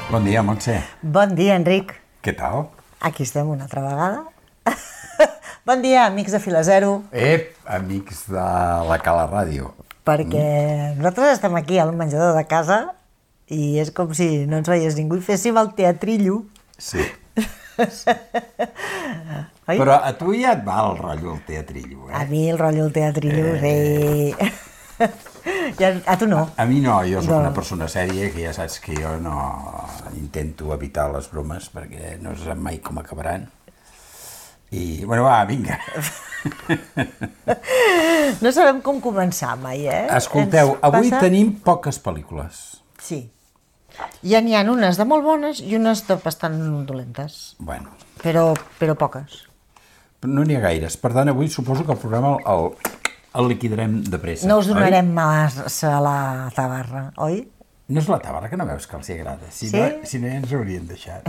Bon dia, Montse. Bon dia, Enric. Què tal? Aquí estem una altra vegada. Bon dia, amics de Fila Zero. Amics de la Cala Ràdio. Perquè nosaltres estem aquí al menjador de casa i és com si no ens veiés ningú i féssim el teatrillo. Sí. Oi? Però a tu ja et va el rotllo el teatrillo, A mi el rotllo del teatrillo, sí. A tu no. A mi no, jo soc No. una persona sèria que ja saps que jo no intento evitar les bromes perquè no se sap mai com acabaran. I, bueno, va, vinga. No sabem com començar mai, Escolteu, avui tenim poques pel·lícules. Sí. Ja n'hi ha unes de molt bones i unes de bastant dolentes, Bueno, però poques. no n'hi ha gaires. Per tant, avui suposo que el programa el liquidarem de pressa. No us donarem oi? massa a la tabarra, oi? No és la tabarra, que no veus que els agrada. Si Sí? no ja ens haurien deixat.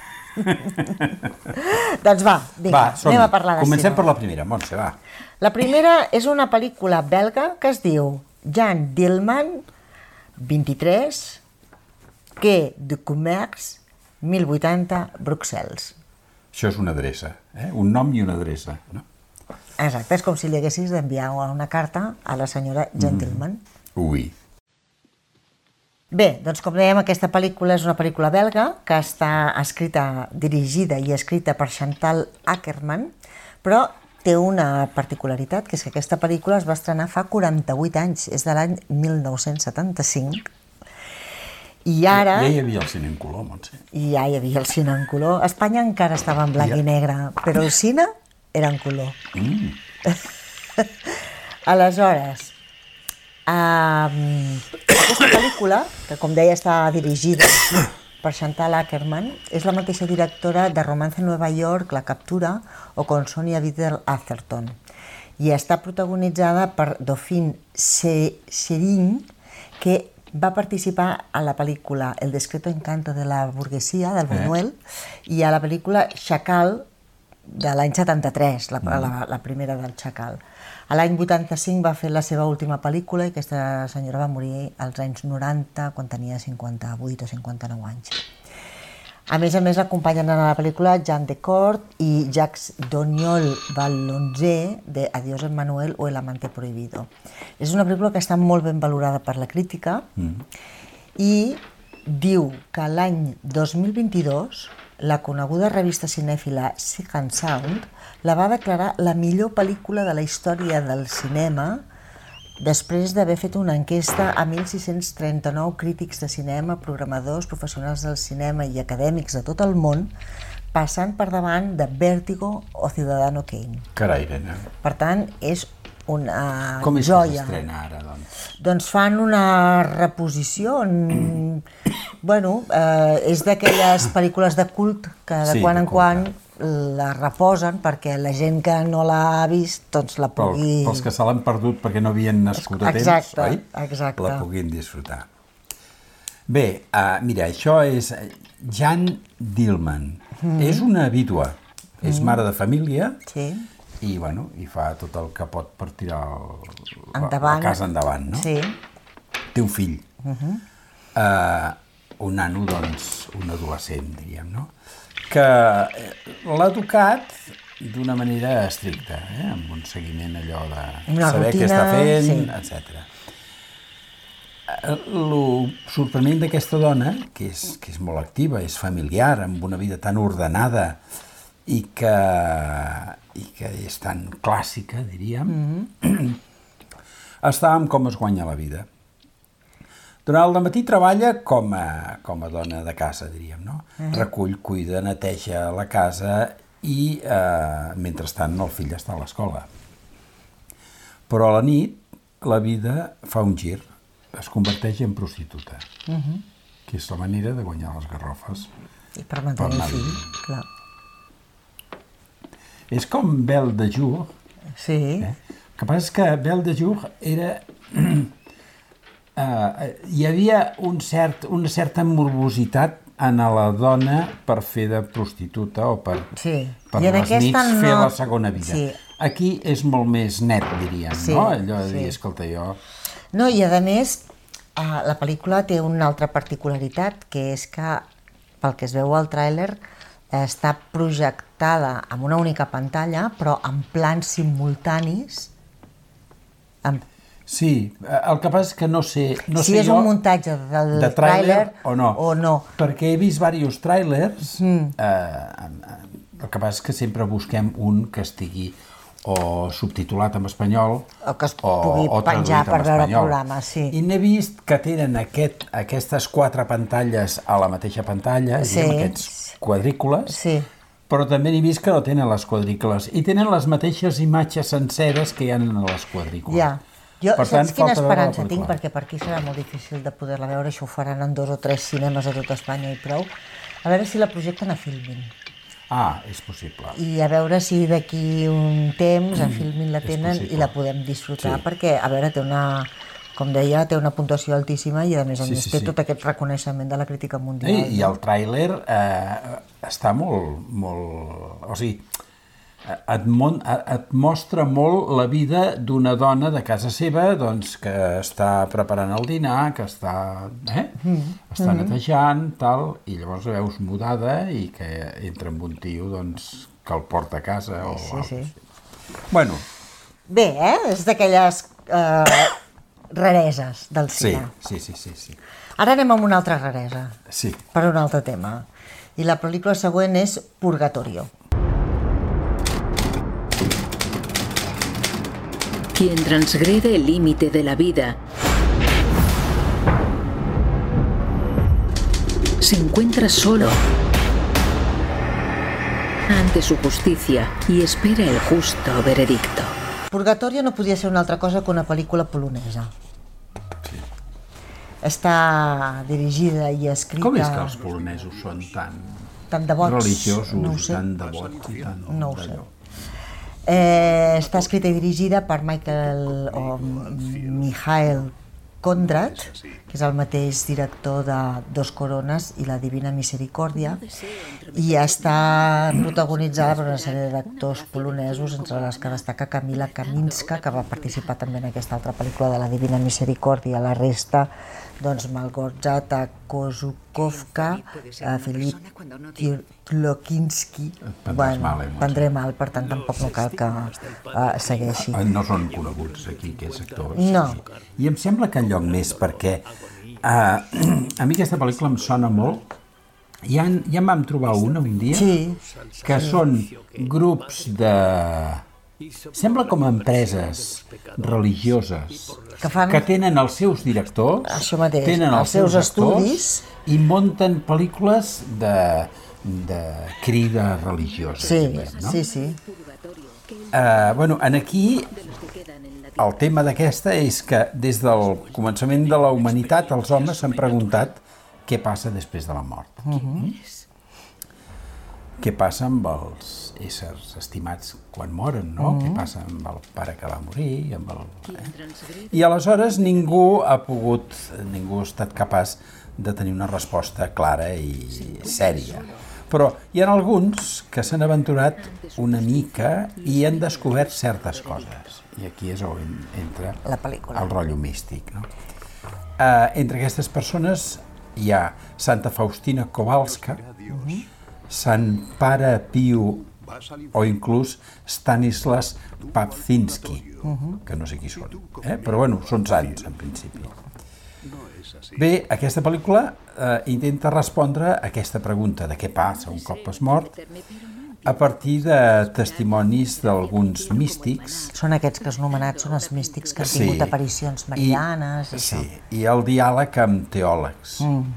Doncs va, vinga, anem a parlar de Comencem cinema. per la primera, Montse, va. La primera és una pel·lícula belga que es diu Jan Dillman, 23, Quai du Commerce, 1080, Bruxelles. Això és una adreça, un nom i una adreça. No? Exacte, és com si li haguessis d'enviar una carta a la senyora Jan Dillman. Ui. Bé, doncs com dèiem, aquesta pel·lícula és una pel·lícula belga que està escrita, dirigida i escrita per Chantal Akerman, però té una particularitat, que és que aquesta pel·lícula es va estrenar fa 48 anys, és de l'any 1975, i ara... Ja hi havia el cine en color, Montse. I ja hi havia el cine en color. A Espanya encara estava en blanc i negre, però el cine era en color. Aleshores, aquesta pel·lícula, que com deia està dirigida per Chantal Akerman, és la mateixa directora de Romance en Nueva York, La captura, o con Sonia Whittle-Atherton, i està protagonitzada per Dauphine Seyrig, que va participar a la pel·lícula El discreto encanto de la burguesia, del Buñuel, i a la pel·lícula Chacal, de l'any 73, la primera del Chacal. A l'any 85 va fer la seva última pel·lícula i aquesta senyora va morir als anys 90, quan tenia 58 o 59 anys. A més, acompanyen a la pel·lícula Jean Decourt i Jacques Doniol-Vallonzé de Adiós Emmanuel o El amante prohibido. És una pel·lícula que està molt ben valorada per la crítica i diu que l'any 2022 la coneguda revista cinèfila Second Sound la va declarar la millor pel·lícula de la història del cinema després d'haver fet una enquesta a 1.639 crítics de cinema, programadors, professionals del cinema i acadèmics de tot el món, passant per davant de Vértigo o Ciudadano Kane. Carai, nena. Per tant, és una Com és joia. que s'estrena ara, doncs? Doncs fan una reposició. Bueno, és d'aquelles pel·lícules de cult que de quan en quan la reposen perquè la gent que no l'ha vist doncs la pugui... Pels que se l'han perdut perquè no havien nascut a temps, oi? Exacte. La puguin disfrutar. Bé, mira, això és Jan Dillman. És una vídua, és mare de família i, bueno, i fa tot el que pot per tirar la casa endavant, no? Sí. Té un fill, un nano, doncs, un adolescent, diríem, no? Que l'ha educat d'una manera estricta, amb un seguiment allò de saber què està fent, etc. El sorprenent d'aquesta dona, que és molt activa, és familiar, amb una vida tan ordenada i que és tan clàssica, diríem, està amb com es guanya la vida. Durant el matí treballa com a dona de casa, diríem, no? Recull, cuida, neteja la casa i, mentrestant, el fill està a l'escola. Però a la nit, la vida fa un gir, es converteix en prostituta, que és la manera de guanyar les garrofes. I per mantenir el fill, clar. És com Belle de Jour. Sí. El que passa és que Belle de Jour era... hi havia una certa morbositat en la dona per fer de prostituta o per les nits fer la segona vida. Aquí és molt més net, diríem, no? Allò de dir, escolta, jo... No, i a més, la pel·lícula té una altra particularitat, que és que pel que es veu al tràiler, està projectada en una única pantalla, però en plans simultanis. Sí, el que passa és que no sé Si és un muntatge del tràiler o no. Perquè he vist diversos tràilers, el que passa és que sempre busquem un que estigui o subtitulat en espanyol o que es pugui penjar per veure el programa, sí. I n'he vist que tenen aquestes 4 pantalles a la mateixa pantalla, aquests quadrícules, però també n'he vist que no tenen les quadrícules i tenen les mateixes imatges senceres que hi ha en les quadrícules. Ja. Jo, saps quina esperança tinc? Perquè per aquí serà molt difícil de poder-la veure, això ho faran en 2 o 3 cinemes a tot Espanya i prou. A veure si la projecten a Filmin. És possible. I a veure si d'aquí un temps a Filmin la tenen i la podem disfrutar, perquè, a veure, té una puntuació altíssima i a més té tot aquest reconeixement de la crítica mundial. I el tràiler està molt... O sigui, et mostra molt la vida d'una dona de casa seva que està preparant el dinar, que està netejant, tal, i llavors la veus mudada i que entra amb un tio que el porta a casa o alguna cosa. Bueno. Bé, és d'aquelles rareses del cine. Sí. Ara anem amb una altra raresa, per un altre tema. I la pel·lícula següent és Purgatorio. Quien transgrede el límite de la vida se encuentra solo ante su justicia y espera el justo veredicto. Purgatorio no podia ser una altra cosa que una pel·lícula polonesa. Està dirigida i escrita... Com és que els polonesos són tan religiosos, tan devots i tan... No ho sé. Està escrita i dirigida per Michael Kondrad, que és el mateix director de Dos Corones i La Divina Misericòrdia, i està protagonitzada per una sèrie d'actors polonesos, entre les que destaca Kamila Kaminska, que va participar també en aquesta altra pel·lícula de La Divina Misericòrdia. La resta, Malgorzata Kozukowska, Filip Tlokinski... Prendré mal, per tant tampoc no cal que segueixi. No són coneguts aquí, aquests actors. No. I em sembla que enlloc més, perquè a mi aquesta pel·lícula em sona molt. Ja en vam trobar un dia, que són grups de... Sembla com empreses religioses que tenen els seus directors, tenen els seus estudis i munten pel·lícules de crida religiosa. Sí. Aquí el tema d'aquesta és que des del començament de la humanitat els homes s'han preguntat què passa després de la mort. Què passa amb els éssers estimats quan moren, no? Què passa amb el pare que va morir? I aleshores ningú ha estat capaç de tenir una resposta clara i sèria. Però hi ha alguns que s'han aventurat una mica i han descobert certes coses. I aquí és on entra el rotllo místic, no? Entre aquestes persones hi ha Santa Faustina Kowalska, Sant Pare Piu o inclús Stanislas Papzinski, que no sé qui són, però són sants en principi. Bé, aquesta pel·lícula intenta respondre a aquesta pregunta de què passa un cop es mort a partir de testimonis d'alguns místics. Són aquests que has anomenat, són els místics que han tingut aparicions marianes. Sí, i el diàleg amb teòlegs.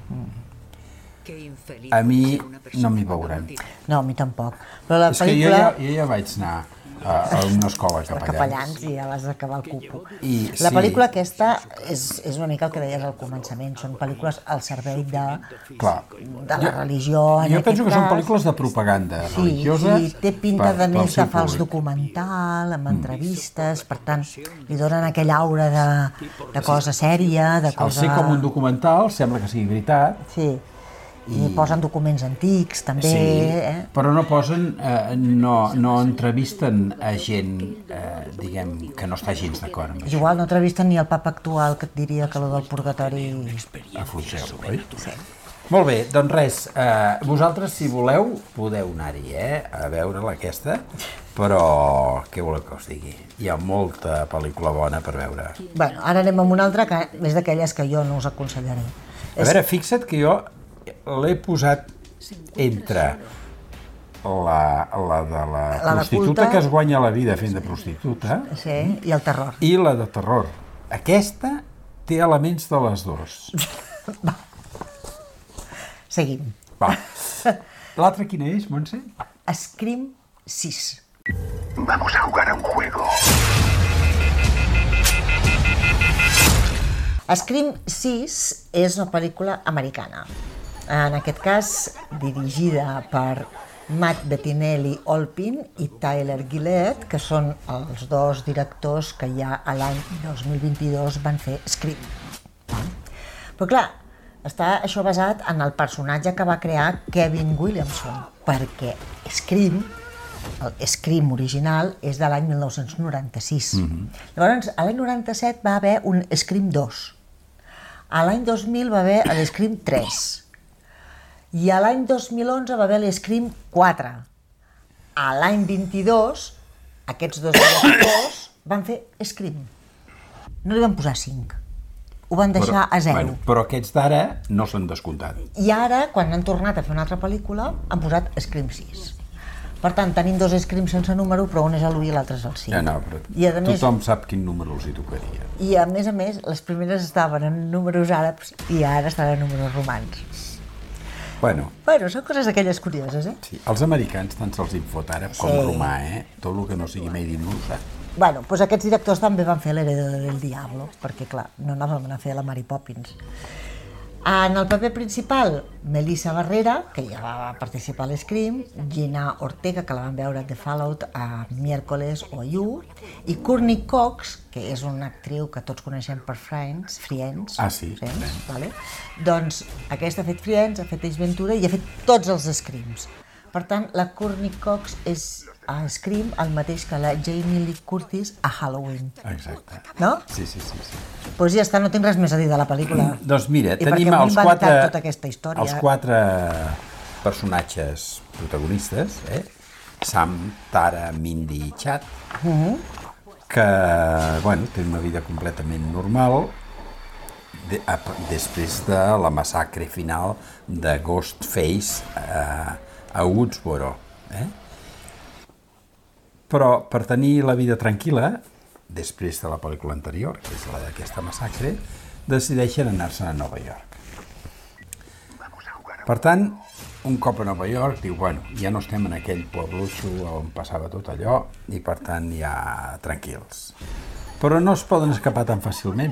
A mi no m'hi veuran. No, a mi tampoc. Però la pel·lícula... És que jo ja vaig anar a una escola de capellans i ja vas acabar el cupo. La pel·lícula aquesta és una mica el que deies al començament, són pel·lícules al servei de la religió. Jo penso que són pel·lícules de propaganda religiosa. Sí, té pinta de més de fals documental, amb entrevistes, per tant, li donen aquella aura de cosa sèria, de cosa... Al ser com un documental, sembla que sigui veritat. Sí. I posen documents antics, també. Sí, però no posen, no entrevisten a gent, diguem, que no està gens d'acord amb això. Igual no entrevisten ni el papa actual, que et diria que allò del purgatori... Afluixeu, oi? Sí. Molt bé, doncs res, vosaltres, si voleu, podeu anar-hi, a veure-la aquesta, però què voleu que us digui? Hi ha molta pel·lícula bona per veure. Bueno, ara anem amb una altra que és d'aquelles que jo no us aconsellaré. A veure, fixa't que jo l'he posat entre la de la prostituta que es guanya la vida fent de prostituta i el terror. I la de terror. Aquesta té elements de les dues. Va. Seguim. Va. L'altra quina és, Montse? Scream 6. Vamos a jugar a un juego. Scream 6 és una pel·lícula americana. En aquest cas, dirigida per Matt Bettinelli-Olpin i Tyler Gillett, que són els dos directors que ja a l'any 2022 van fer Scream. Però clar, està això basat en el personatge que va crear Kevin Williamson, perquè Scream, el Scream original, és de l'any 1996. Llavors, a l'any 97 va haver un Scream 2. A l'any 2000 va haver l'Scream 3. I a l'any 2011 va haver l'Scream 4. A l'any 22, aquests dos directors van fer Scream. No li van posar 5. Ho van deixar a 0. Bueno, però aquests d'ara no s'han descomptat. I ara, quan han tornat a fer una altra pel·lícula, han posat Scream 6. Per tant, tenim dos Scream sense número, però un és l'1 i l'altre és el 5. Ja no, però tothom sap quin número els hi tocaria. I a més, les primeres estaven en números àrabs i ara estan en números romans. Bueno, són coses d'aquelles curioses, Sí, els americans tant se'ls infot àrab com romà, Tot el que no sigui made in USA. Bueno, doncs aquests directors també van fer l'Heredero del Diablo, perquè clar, no anàvem a fer la Mary Poppins. En el paper principal, Melissa Barrera, que ja va participar a l'Scream, Gina Ortega, que la vam veure a The Fallout a Miércoles o a You, i Courtney Cox, que és una actriu que tots coneixem per Friends. Ah, sí? Friends, vale? Doncs aquesta ha fet Friends, ha fet Ace Ventura i ha fet tots els Screams. Per tant, la Courtney Cox és a Scream el mateix que la Jamie Lee Curtis a Halloween. Exacte. No? Sí. Doncs ja està, no tinc res més a dir de la pel·lícula. Doncs mira, tenim els quatre personatges protagonistes, Sam, Tara, Mindy i Chad, que, bueno, tenen una vida completament normal després de la massacre final de Ghostface a Woodsboro, Però per tenir la vida tranquil·la, després de la pel·lícula anterior, que és la d'aquesta massacre, decideixen anar-se'n a Nova York. Per tant, un cop a Nova York, diu, bueno, ja no estem en aquell puebluixo on passava tot allò, i per tant ja tranquils. Però no es poden escapar tan fàcilment,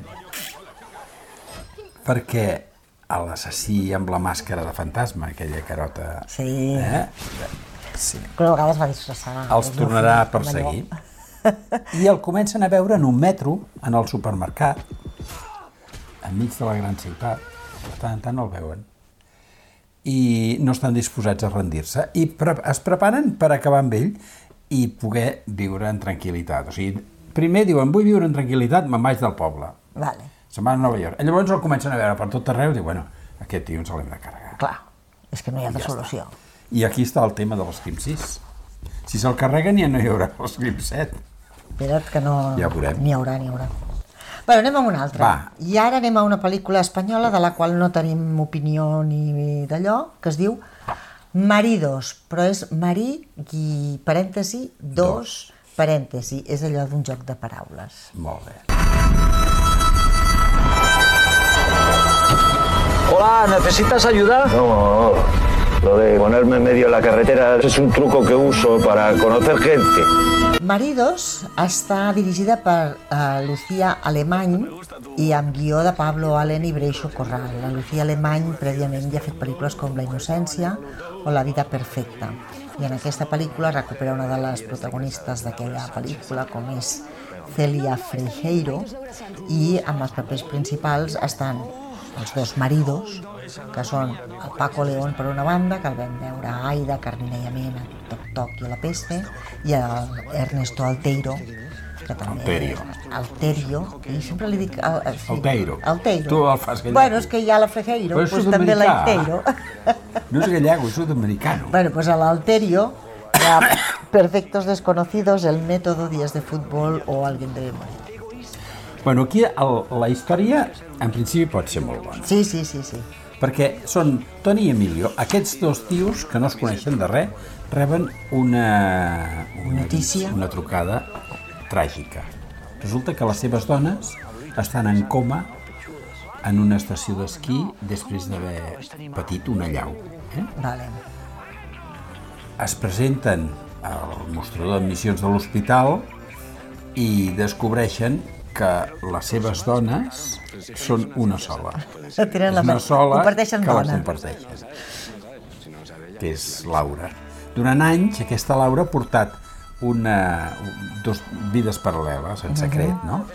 perquè l'assassí amb la màscara de fantasma, aquella carota... Sí, però a vegades va disfressar. Els tornarà a perseguir. I el comencen a veure en un metro, en el supermercat, enmig de la gran ciutat. De tant en tant el veuen. I no estan disposats a rendir-se. I es preparen per acabar amb ell i poder viure en tranquil·litat. O sigui, primer diuen, vull viure en tranquil·litat, me'n vaig del poble. Vale. Se'n van a Nova York. I llavors el comencen a veure per tot arreu i diuen, bueno, aquest tio ens l'hem de carregar. Clar, és que no hi ha altra solució. I aquí està el tema de l'Scream 6. Si se'l carreguen ja no hi haurà l'Scream 7. Espera't que no... Ja veurem. N'hi haurà. Bueno, anem a una altra. Va. I ara anem a una pel·lícula espanyola de la qual no tenim opinió ni d'allò, que es diu Maridos, però és Marí, parèntesi, dos, parèntesi. És allò d'un joc de paraules. Molt bé. Hola, ¿necesitas ayuda? No, lo de ponerme en medio de la carretera es un truco que uso para conocer gente. Maridos està dirigida per Lucía Alemany i amb guió de Pablo Allen i Breixo Corral. La Lucía Alemany prèviament ja ha fet pel·lícules com La innocència o La vida perfecta. I en aquesta pel·lícula recupera una de les protagonistes d'aquella pel·lícula, com és Celia Freixeiro, i amb els papers principals estan els dos maridos, que són el Paco León per una banda, que el vam veure a Aida, Carmina i Amena, Toc Toc i La peste, i el Ernesto Alteiro, que també... Alterio. Alterio, i sempre li dic... Sí. Alteiro. Alteiro. Tu el fas gallego. Bueno, és que hi ha la Frejeiro, Però és doncs també l'Alteiro. No és gallego, és sud-americano. Bueno, pues a l'Alterio hi ha Perfectos Desconocidos, El Método, Días de Fútbol o Alguien debe morir. Bueno, aquí la història, en principi, pot ser molt bona. Sí. Perquè són Toni i Emilio, aquests dos tios que no es coneixen de res, reben una Notícia. una trucada tràgica. Resulta que les seves dones estan en coma en una estació d'esquí després d'haver patit una llau. Vale. Es presenten al mostrador d'admissions de l'hospital i descobreixen que les seves dones són una sola. Tenen És una sola comparteixen que la dona. comparteixen, que és Laura. Durant anys, aquesta Laura ha portat dos vides paral·leles, en secret, no?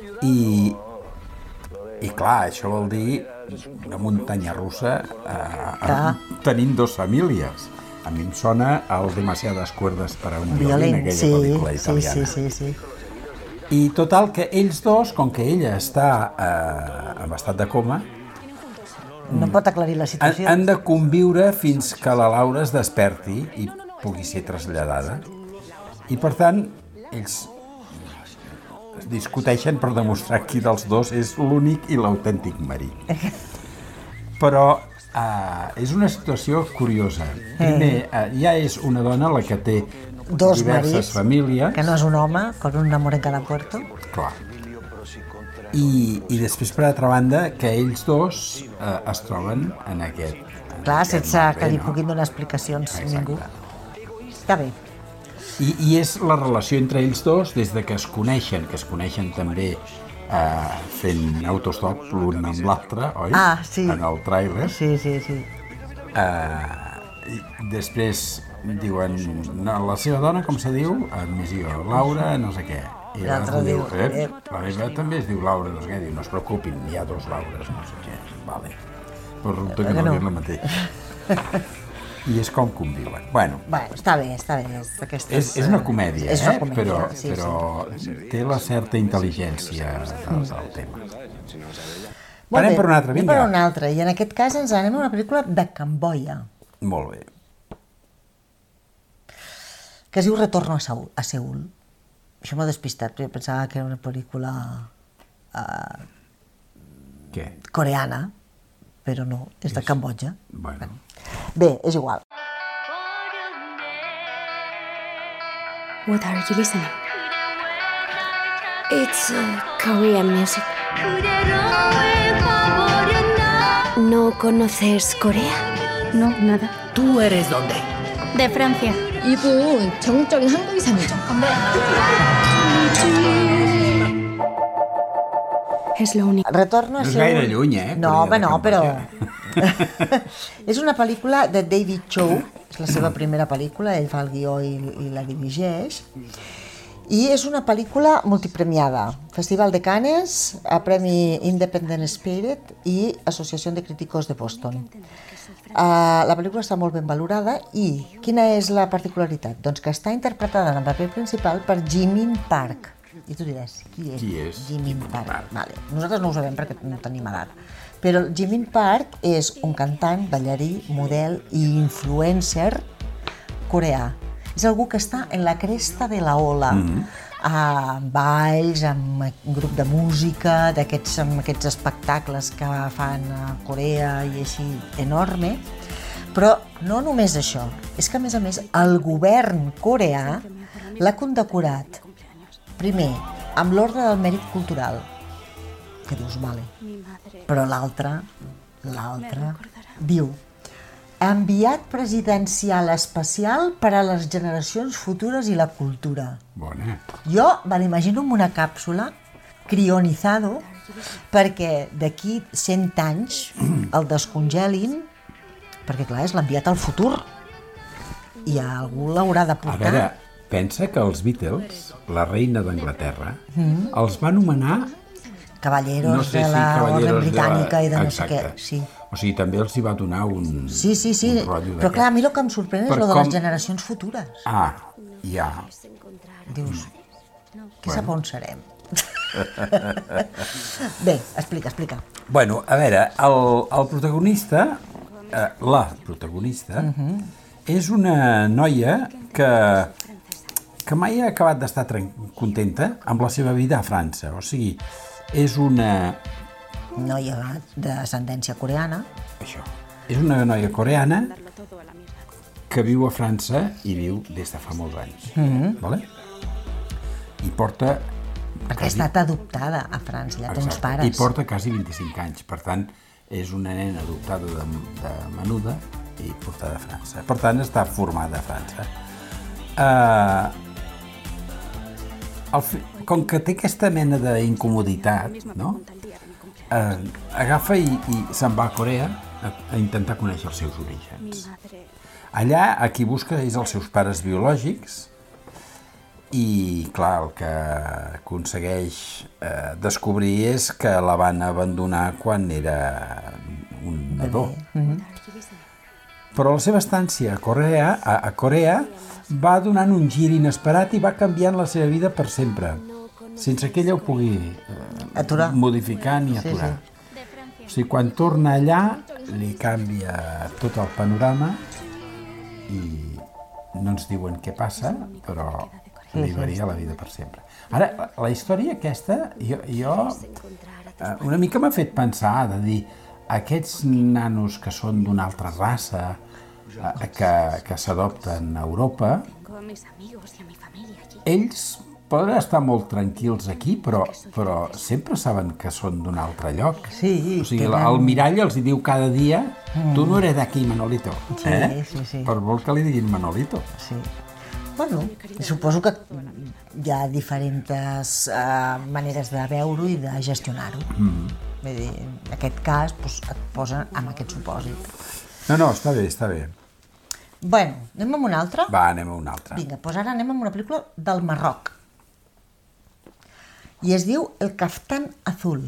I clar, això vol dir una muntanya russa tenint dos famílies. A mi em sona el Demasiadas cuerdas para un violín, aquella pel·lícula italiana. Sí. I total, que ells dos, com que ella està en estat de coma, No pot aclarir la situació. han de conviure fins que la Laura es desperti i pugui ser traslladada. I per tant, ells es discuteixen per demostrar qui dels dos és l'únic i l'autèntic marit. Però és una situació curiosa. Primer, ja és una dona la que té Dos diverses marits, famílies. que no és un home, con un amor en cada puerto. Clar. I després, per altra banda, que ells dos es troben en aquest... Clar, sense que li no? puguin donar explicacions Exacte. ningú. Està bé. I és la relació entre ells dos des de que es coneixen també fent autostop l'un amb l'altre, oi? Ah, sí. En el tràiler. Sí. I després diuen, no, la seva dona, com se diu? Admissió, Laura, no sé què. I L'altre diu, la meva també es diu Laura, no sé què. Diu, no es preocupin, hi ha dos Laures, no sé què. Vale. Però resulta que no és la mateixa. I és com conviuen. Bueno, Està bé. és una comèdia, és una comèdia, però té la certa intel·ligència del tema. Molt Anem bé, per una altra, anem vinga. per una altra, i en aquest cas ens anem a una pel·lícula de Camboya, Molt bé. que es diu Retorno a Seül. Això m'ha despistat, perquè pensava que era una pel·lícula Què? coreana, però no, és de Cambodja. Bueno. Bé, és igual. What are you listening? It's Korean music. ¿No conoces Corea? No, nada. ¿Tú eres dónde? De Francia. 이분 전국적인 한국 이상이죠. Es lo único. Retorno a No és Seül. gaire lluny, No, home, no, però... Cambodja. És una pel·lícula de David Chow, és la seva primera pel·lícula, ell fa el guió i la dirigeix, i és una pel·lícula multipremiada. Festival de Cannes, a Premi Independent Spirit i Associació de Críticos de Boston. La pel·lícula està molt ben valorada i quina és la particularitat? Doncs que està interpretada en el paper principal per Jimin Park. I tu diràs, qui és Jimin Park? Vale. Nosaltres no ho sabem perquè no tenim edat. Però Jimin Park és un cantant, ballarí, model i influencer coreà. És algú que està en la cresta de la ola, amb balls, amb un grup de música, amb aquests espectacles que fan a Corea i així enorme. Però no només això, és que a més el govern coreà l'ha condecorat, primer, amb l'Ordre del Mèrit Cultural, que dius, vale, però l'altre diu enviat presidencial especial per a les generacions futures i la cultura. Bona. Jo me l'imagino en una càpsula crionizado perquè d'aquí 100 anys el descongelin, perquè clar, és l'enviat al futur i algú l'haurà de A portar. veure, pensa que els Beatles, la reina d'Anglaterra, els va nomenar Cavalleros de la Orden Britànica i de no sé què. Sí. O sigui, també els hi va donar un Sí, un rotllo però clar, a mi el que em sorprèn és Per lo de com- les generacions futures. Ah, ja. Dius, Qui sap on serem? Bé, explica. Bueno, a veure, el protagonista, la protagonista, és una noia que mai ha acabat d'estar contenta amb la seva vida a França. O sigui, és una... Noia d'ascendència coreana. Això. És una noia coreana que viu a França i viu des de fa molts anys. Vale? I porta... Perquè ha estat adoptada a França, ja té uns pares. I porta quasi 25 anys. Per tant, és una nena adoptada de menuda i portada a França. Per tant, està formada a França. Com que té aquesta mena d'incomoditat, no? Agafa i se'n va a Corea a intentar conèixer els seus orígens. Allà, a qui busca és els seus pares biològics i, clar, el que aconsegueix descobrir és que la van abandonar quan era un nadó. Però la seva estància a Corea va donant un gir inesperat i va canviant la seva vida per sempre, sense que ella ho pugui modificar ni aturar. O sigui, quan torna allà, li canvia tot el panorama i no ens diuen què passa, però li varia la vida per sempre. Ara, la història aquesta, jo una mica m'ha fet pensar de dir, aquests nanos que són d'una altra raça, que s'adopten a Europa, ells poden estar molt tranquils aquí, però sempre saben que són d'un altre lloc. Sí. O sigui, el mirall els diu cada dia, tu no eres d'aquí, Manolito. Sí. Per vol que li diguin Manolito. Sí. Bueno, suposo que hi ha diferents maneres de veure-ho i de gestionar-ho. Vull dir, en aquest cas, et posa en aquest supòsit. No, està bé. Bueno, anem amb una altra? Va, anem a una altra. Vinga, doncs ara anem amb una pel·lícula del Marroc. I es diu El Caftán Azul.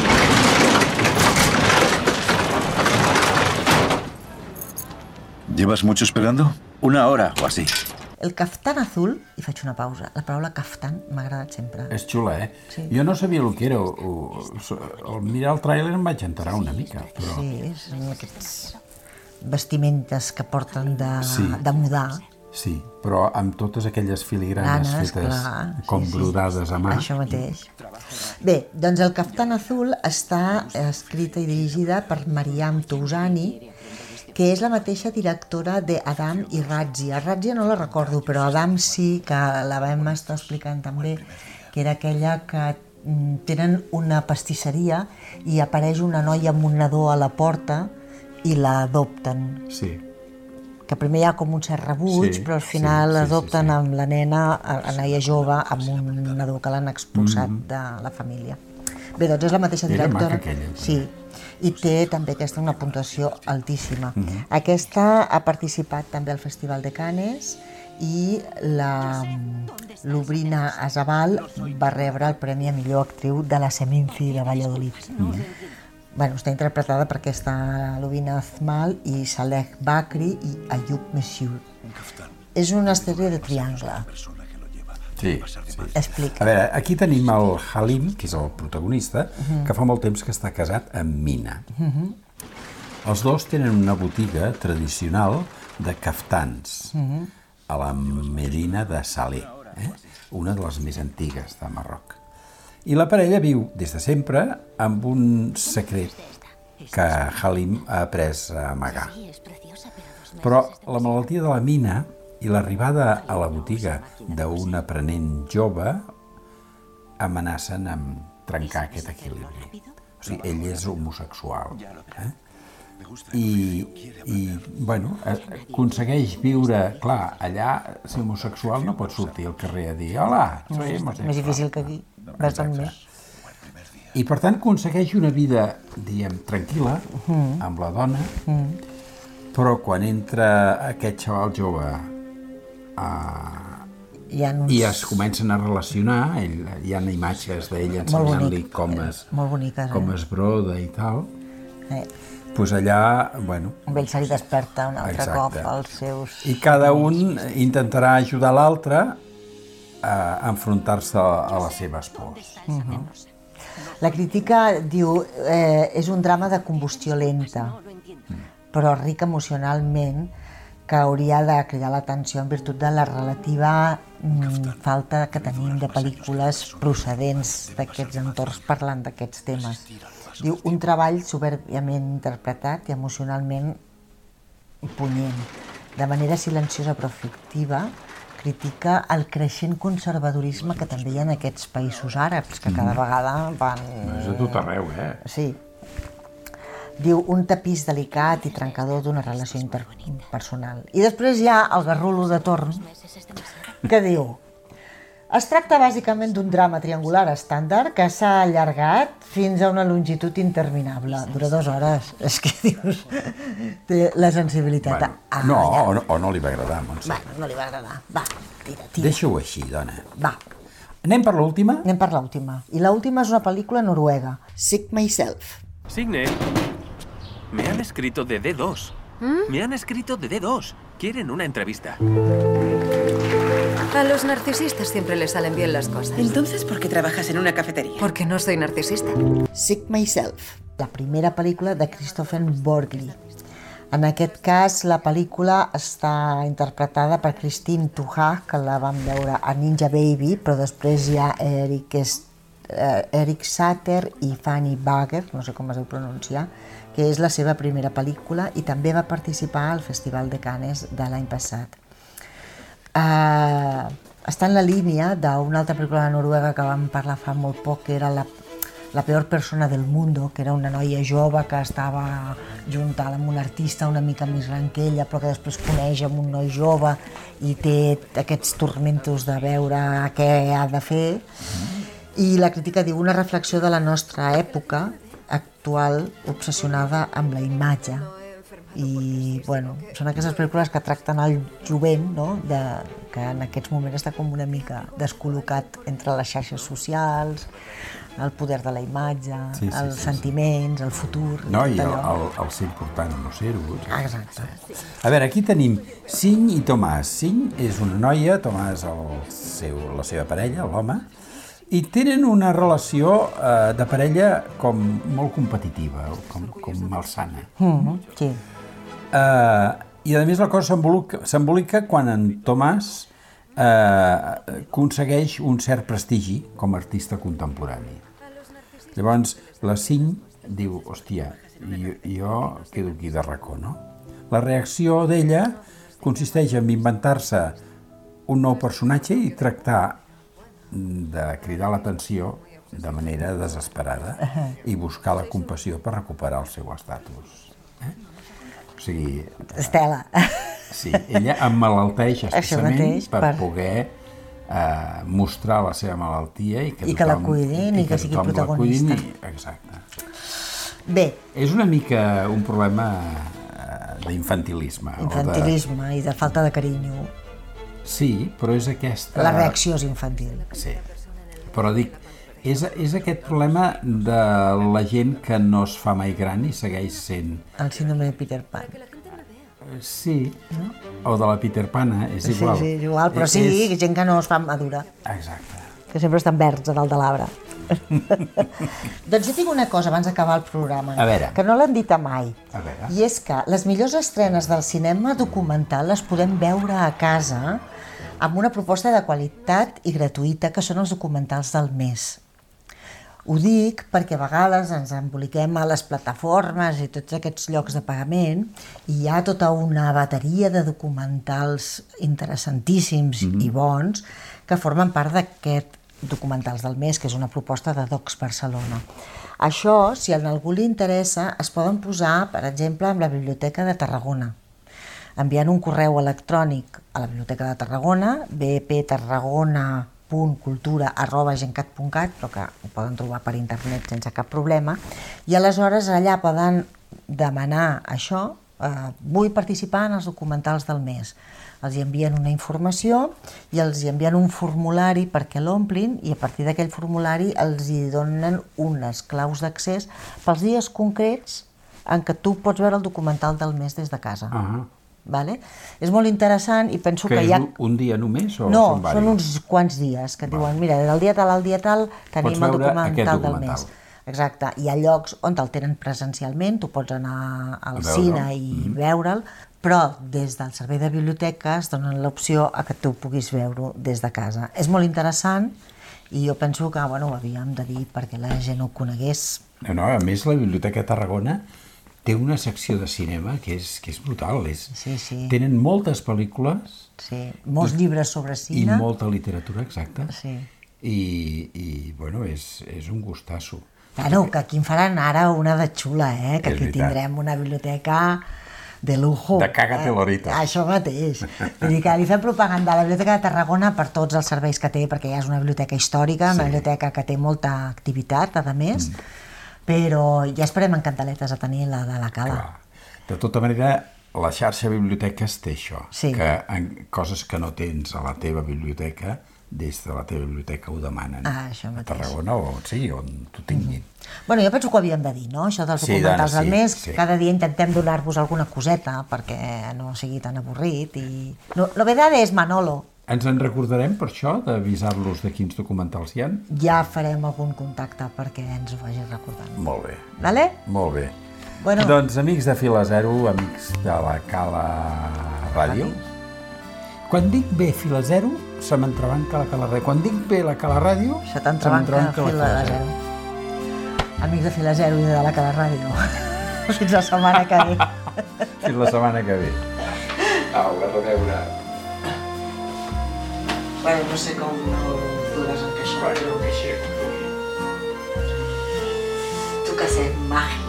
¿Llevas mucho esperando? 1 hora o así. El Caftán Azul, i faig una pausa, la paraula caftan m'ha agradat sempre. És xula, eh? Sí. Jo no sabia el que era. Al mirar el tràiler em vaig enterar una mica, però... Sí, són aquests vestimentes que porten de mudar. Sí, però amb totes aquelles filigranes fetes com brodades a mà. Això mateix. Bé, doncs el Caftán Azul està escrita i dirigida per Mariam Touzani, que és la mateixa directora de Adam i Razia. Razia no la recordo, però Adam sí, que la vam estar explicant també, que era aquella que tenen una pastisseria i apareix una noia amb un nadó a la porta i l'adopten. Sí. Que primer hi ha com un cert rebuig, però al final l'adopten amb la nena, la noia jove, amb un nadó que l'han expulsat de la família. Bé, doncs és la mateixa directora. Era maca aquella. Sí, i té també aquesta una puntuació altíssima. Aquesta ha participat també al Festival de Cannes i l'Obrina Azabal va rebre el Premi a Millor Actriu de la Seminci de Valladolid. Bueno, està interpretada per aquesta Lubina Azmal i Saleh Bakri i Ayoub Messoud. És una història de triangle. Sí. Explica. A veure, aquí tenim el Halim, que és el protagonista, que fa molt temps que està casat amb Mina. Els dos tenen una botiga tradicional de caftans a la Medina de Salé, una de les més antigues de Marroc. I la parella viu des de sempre amb un secret que Halim ha après a amagar. Però la malaltia de la Mina i l'arribada a la botiga d'un aprenent jove amenacen amb trencar aquest equilibri. O sigui, ell és homosexual. Bueno, aconsegueix viure... Clar, allà, ser homosexual no pot sortir al carrer a dir «Hola, soy homosexual». Més difícil que aquí. Bastant més. I per tant aconsegueix una vida, diguem, tranquil·la amb la dona, però quan entra aquest xaval jove i es comencen a relacionar, hi ha imatges d'ell ensenyant-li com es broda i tal, doncs allà, bueno... Amb ell se li desperta un altre cop els seus... I cada un intentarà ajudar l'altre enfrontar-se a les seves pors. La crítica diu és un drama de combustió lenta, però ric emocionalment, que hauria de cridar l'atenció en virtut de la relativa falta que tenim de pel·lícules procedents d'aquests entorns parlant d'aquests temes. Diu, un treball soberbiament interpretat i emocionalment punyent. De manera silenciosa però efectiva, critica el creixent conservadorisme que també hi ha en aquests països àrabs, que cada vegada van... És a tot arreu, Sí. Diu, un tapís delicat i trencador d'una relació interpersonal. I després hi ha el garrulo de torn, que diu, es tracta bàsicament d'un drama triangular estàndard que s'ha allargat fins a una longitud interminable. Dura 2 hores. És que dius, té la sensibilitat. O no li va agradar, Montse. No li va agradar. Va, tira. Deixa-ho així, dona. Va. Anem per l'última? Anem per l'última. I l'última és una pel·lícula noruega, Sick Myself. Signe, me han escrito de D2. Me han escrito de D2. Quieren una entrevista. A los narcisistas siempre les salen bien las cosas. Entonces, ¿por qué trabajas en una cafetería? Porque no soy narcisista. Sick Myself, la primera pel·lícula de Christopher Borgli. En aquest cas, la pel·lícula està interpretada per Christine Tuhag, que la vam veure a Ninja Baby, però després hi ha Eric Satter i Fanny Bagger, no sé com es deu pronunciar, que és la seva primera pel·lícula i també va participar al Festival de Cannes de l'any passat. Està en la línia d'una altra pel·lícula de Noruega que vam parlar fa molt poc, que era La peor persona del mundo, que era una noia jove que estava juntada amb un artista una mica més gran que ella, però que després coneix amb un noi jove i té aquests turmentos de veure què ha de fer. I la crítica diu una reflexió de la nostra època actual obsessionada amb la imatge. I, bueno, són aquestes pel·lícules que tracten el jovent, no?, que en aquests moments està com una mica descol·locat entre les xarxes socials, el poder de la imatge, els sentiments, el futur... No, i el ser important, no ser-ho. Exacte. A veure, aquí tenim Siny i Tomàs. Siny és una noia, Tomàs la seva parella, l'home, i tenen una relació de parella com molt competitiva, com malsana. Sí. I a més la cosa s'embolica quan en Tomàs aconsegueix un cert prestigi com a artista contemporani. Llavors la Siny diu, hòstia, jo quedo aquí de racó, no? La reacció d'ella consisteix en inventar-se un nou personatge i tractar de cridar l'atenció de manera desesperada i buscar la compassió per recuperar el seu estatus. O sigui... Estela. Sí, ella emmalalteix expressament per poder mostrar la seva malaltia i que la cuidin i que sigui protagonista. Exacte. Bé. És una mica un problema d'infantilisme. Infantilisme i de falta de carinyo. Sí, però és aquesta... La reacció és infantil. Sí, però dic, és aquest problema de la gent que no es fa mai gran i segueix sent... El síndrome de Peter Pan. Sí, o de la Peter Pana, és igual. Sí, és igual, però sí, gent que no es fa madura. Exacte. Que sempre estan verds a dalt de l'arbre. Doncs jo tinc una cosa abans d'acabar el programa, que no l'han dit mai, i és que les millors estrenes del cinema documental les podem veure a casa amb una proposta de qualitat i gratuïta, que són els documentals del mes. Ho dic perquè a vegades ens emboliquem a les plataformes i tots aquests llocs de pagament i hi ha tota una bateria de documentals interessantíssims i bons que formen part d'aquest documentals del mes, que és una proposta de Docs Barcelona. Això, si a algú li interessa, es poden posar, per exemple, amb la Biblioteca de Tarragona, enviant un correu electrònic a la Biblioteca de Tarragona, bptarragona.cultura@gencat.cat, però que ho poden trobar per internet sense cap problema, i aleshores allà poden demanar això, vull participar en els documentals del mes. Els hi envien una informació i els hi envien un formulari perquè l'omplin i a partir d'aquell formulari els hi donen unes claus d'accés pels dies concrets en què tu pots veure el documental del mes des de casa. Vale? És molt interessant i penso que hi ha... un dia només o no, són diversos? Són uns quants dies que et diuen, mira, del dia tal al dia tal tenim el documental del mes. Exacte, hi ha llocs on te'l tenen presencialment, tu pots anar al cine i veure'l, però des del servei de biblioteques donen l'opció a que tu puguis veure-ho des de casa. És molt interessant i jo penso que ho havíem de dir perquè la gent ho conegués. No, a més la Biblioteca de Tarragona té una secció de cinema que és brutal. Sí. Tenen moltes pel·lícules. Sí, molts llibres sobre cine. I molta literatura, exacte. Sí. I bueno, és un gustasso. Bueno, que aquí en faran ara una de xula, que aquí tindrem una biblioteca de lujo. De cágate lorita. Això mateix. Vull dir que li fem propaganda a la Biblioteca de Tarragona per tots els serveis que té, perquè ja és una biblioteca històrica, una biblioteca que té molta activitat, a més, però ja esperem en cantaletes a tenir la de la Cala. De tota manera, la xarxa de biblioteques té això, que coses que no tens a la teva biblioteca, des de la teva biblioteca ho demanen. A Tarragona o on t'ho tinguin. Bueno, jo penso que ho havíem de dir, no? Això dels documentals al mes, cada dia intentem donar-vos alguna coseta perquè no sigui tan avorrit. Novedad és Manolo. Ens en recordarem per això, d'avisar-los de quins documentals hi ha? Ja farem algun contacte perquè ens ho vagi recordant. Molt bé. Vale? Molt bé. Bueno. Doncs amics de Fila Zero, amics de la Cala Ràdio, quan dic bé Fila Zero, se m'entrebanca la Cala Ràdio. Quan dic bé la Cala Ràdio, se t'entrebanca Fila Zero. Amics de Fila Zero i de la Cala Ràdio. Fins la setmana que ve. Fins la setmana que ve. Au, a reveure. Bueno, no sé com no podràs encaixar. Bueno, encaixem. Tu que sent màgic.